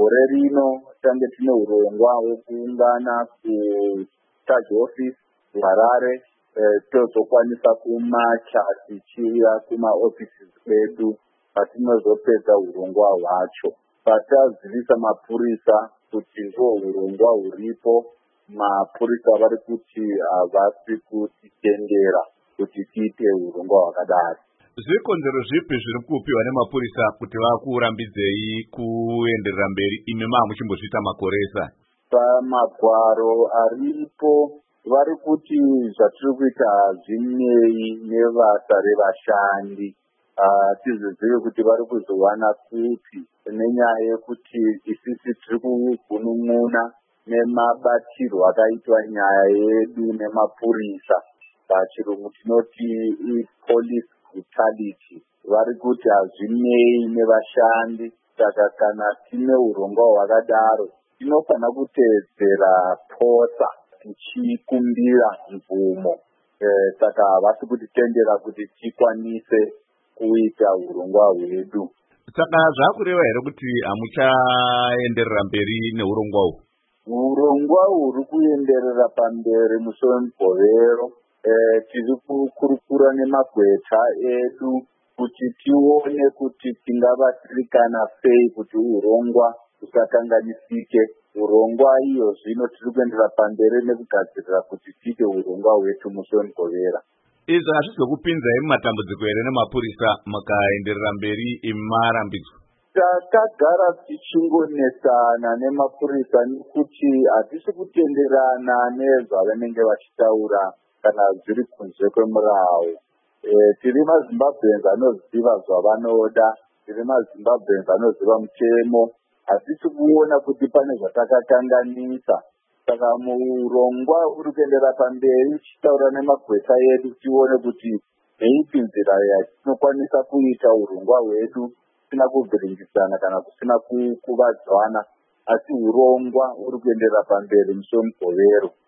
gore rino tange tine urongwa hwekuungana kutage office Harare, tozokwanisa kumacha tichiuya kumaoffices kwedu patinozopedza urongwa hwacho. Patazivisa mapurisa kuti ndo urongwa huripo, mapurisa vari kuti havasi kutitendera kuti tiite urongwa hwakadaro. Zvikonzero zvipi zviri kupiwa nemapurisa kuti vakurambidzei kuenderera mberi imi muchimbozviita makoresa? Pamagwaro aripo vari kuti zvatiri kuita hazvinei nebasa revashandi. Tizizive kuti vari kuzowana kupi nenyaya yekuti isisi tiri kugunun'una nemabatirwo akaitwa nyaya yedu nemapurisa. Pachirungu tinoti police brutality. Vari kuti hazvinei nevashandi. Saka kana tine urongwa hwakadaro tinofanira kuteedzera posa tichikumbira mvumo. Saka havasi kutitendera kuti tikwanise kuita urongwa hwedu. Saka zvakureva here kuti hamuchaenderera mberi neurongwa uhu? Urongwa huri kuenderera pamberi musi wemugovero. Tiri kukurukura nemagweta edu kuti tione kuti tingabatsirikana sei kuti urongwa usakanganisike. Urongwa iyo zvino tiri kuendera pamberi nekugadzirira kuti tiite urongwa hwetu musi wemugovera. Izvi hazvizokupinzai mumatambudziko here nemapurisa makaenderera mberi imi marambidzwa? Takagara tichingonesana nemapurisa nekuti hatisi kutenderana nezvavanenge vachitaura kana zviri kunze kwemurau. Tiri maZimbabweans anoziva zvavanoda, tiri maZimbabweans anoziva mutemo. Hatisi kuona kuti pane zvatakakanganisa. Saka murongwa uri kuendera pamberi tichitaura nemagweta edu tione kuti neipi nzira yatinokwanisa kuita urongwa hwedu kusina kuvhiringisana kana kusina kuvadzwana, asi urongwa uri kuendera pamberi musi wemugovero.